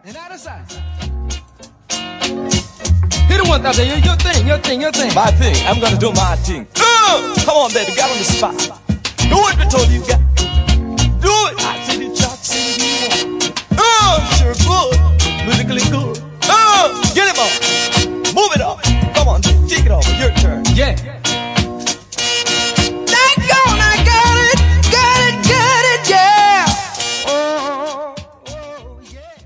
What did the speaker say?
And out of sight. Hit it one time, your thing. My thing, I'm gonna do my thing. Come on, baby, get on the spot. Do what we told you, got. Do it. I said it, child.